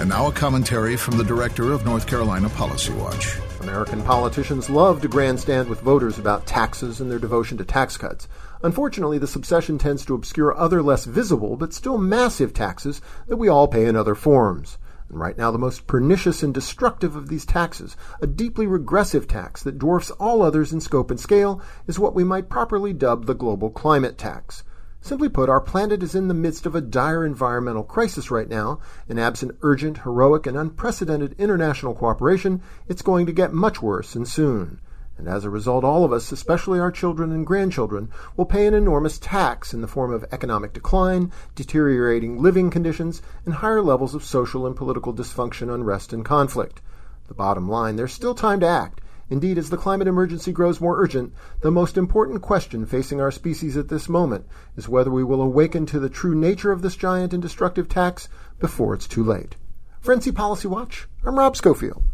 And now a commentary from the director of North Carolina Policy Watch. American politicians love to grandstand with voters about taxes and their devotion to tax cuts. Unfortunately, this obsession tends to obscure other less visible but still massive taxes that we all pay in other forms. And right now, the most pernicious and destructive of these taxes, a deeply regressive tax that dwarfs all others in scope and scale, is what we might properly dub the global climate tax. Simply put, our planet is in the midst of a dire environmental crisis right now, and absent urgent, heroic, and unprecedented international cooperation, it's going to get much worse and soon. And as a result, all of us, especially our children and grandchildren, will pay an enormous tax in the form of economic decline, deteriorating living conditions, and higher levels of social and political dysfunction, unrest, and conflict. The bottom line, there's still time to act. Indeed, as the climate emergency grows more urgent, the most important question facing our species at this moment is whether we will awaken to the true nature of this giant and destructive tax before it's too late. For NC Policy Watch, I'm Rob Schofield.